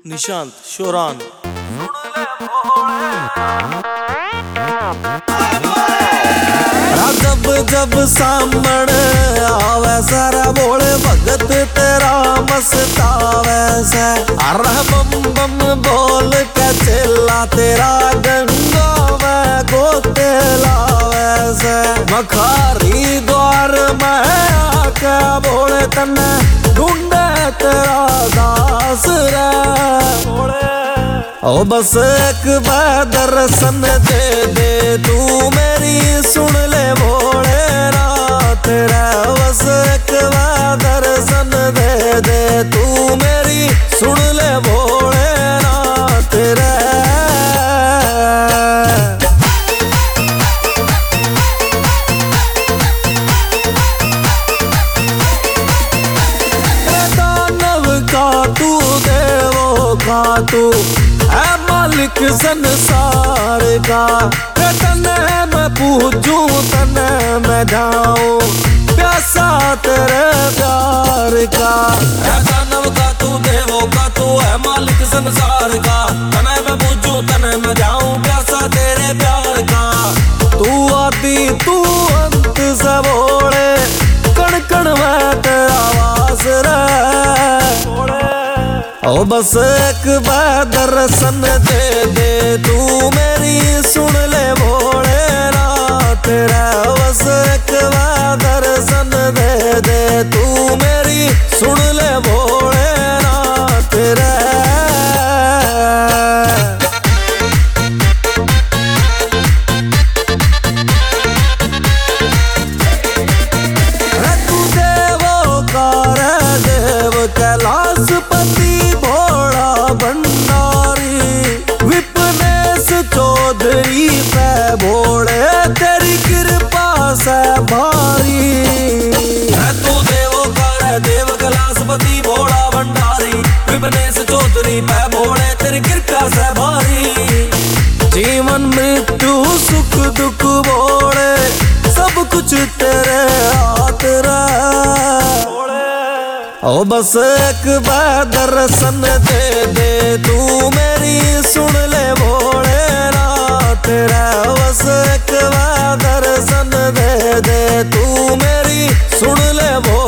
निशांत शोरान। जब जब सामने आवे सारा बोले भगत तेरा मस्तावे से। अरे बम बम बोल के चला तेरा गंगा में गोते लावे से। मखारी द्वार में आके बोले तने ढूंढे तेरा दास रे। ओ बस एक बार दर्शन दे दे तू मेरी सुन ले भोले रात रे। बस एक बार दर्शन दे दे तू मेरी सुन ले भोले रात रे। दानव का तू देवों का तू है मालिक संसार का। तने मैं पूजूं तने मैं जाऊं प्यासा तेरे प्यार का। दानव का तू देवों का तू है मालिक संसार का। तने मैं पूजूं तने मैं जाऊं प्यासा तेरे प्यार का। तू आदि तू अंत से बोले कण कण में तेरा वास रे। ओ बस एक बार दर्शन दे दे तू मेरी सुन ले भोले रात रे। बस एक बार दर्शन दे दे तू मेरी सुन ले भोले रात रे। तू देवों का रे देव कैलाशपति भोला भंडारी। विपनेश चौधरी पे भोले तेरी कृपा से भारी। तू देवों का रे देव कैलाशपति भोला भंडारी। विपनेश चौधरी पे भोले तेरी कृपा से भारी। जीवन मृत्यु सुख दुख भोले सब कुछ तेरे हाथ रे। ओ बस एक बार दर्शन दे दे तू मेरी सुन ले भोले रात रे। बस एक बार दर्शन दे दे तू मेरी सुन ले भोले।